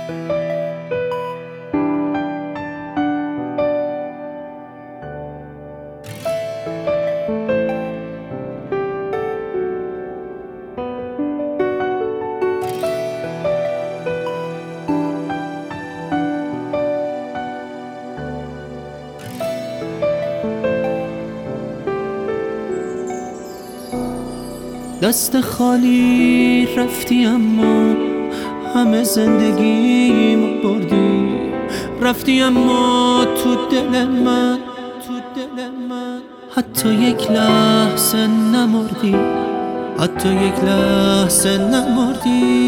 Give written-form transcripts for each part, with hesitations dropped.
دست خالی رفتی اما همه زندگیمو بردی. رفتی اما تو دل من حتی یک لحظه نمردی، حتی یک لحظه نمردی.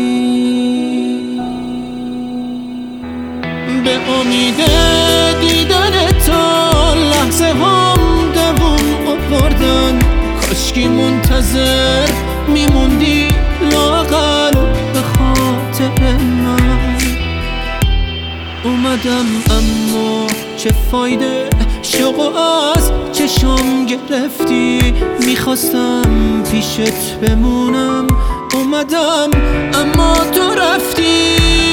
به امید دیدن تو لحظه هم دوم آوردن. کاشکی منتظر میموندی لااقل به خاطر من. اومدم اما چه فایده، شوقو از چشم گرفتی. میخواستم پیشت بمونم، اومدم اما تو رفتی.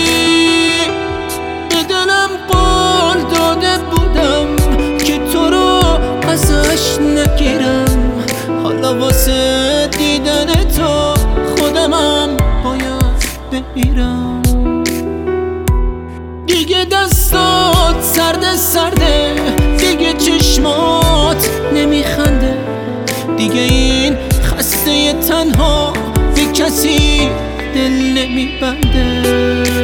به دلم قول داده بودم که تو رو ازش نگیرم. حالا واسه دیدن تو خودمم باید بمیرم. دیگه دستات سرده، دیگه چشمات نمیخنده. دیگه این خسته تنها به کسی دل نمیبنده.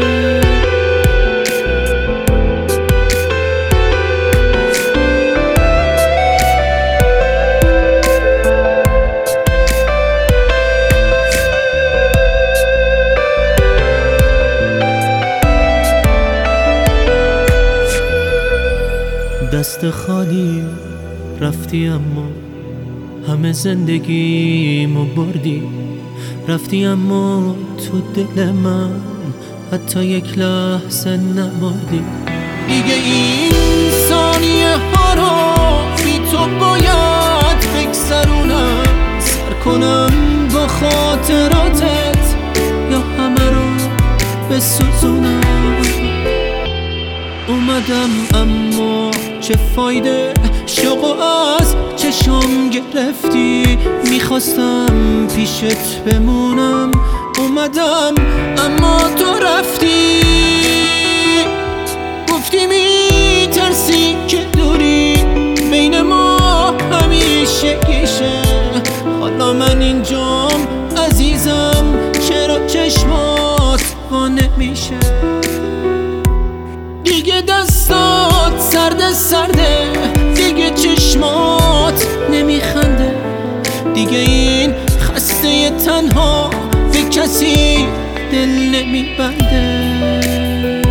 دست خالی رفتی اما همه زندگیمو بردی. رفتی اما تو دل من حتی یک لحظه نمردی. دیگه این ثانیه ها رو بی تو باید بگذرونم. سر کنم با خاطراتت یا همه رو بسوزونم. اومدم اما چه فایده، شوقو از چشم گرفتی. میخواستم پیشت بمونم، اومدم اما تو رفتی. گفتی میترسی که دوری بین ما همیشه گیشه. حالا من اینجام عزیزم، چرا چشمات وا نمیشه؟ دیگه دستات سرده، دیگه چشمات نمیخنده. دیگه این خسته تنها به کسی دل نمیبنده.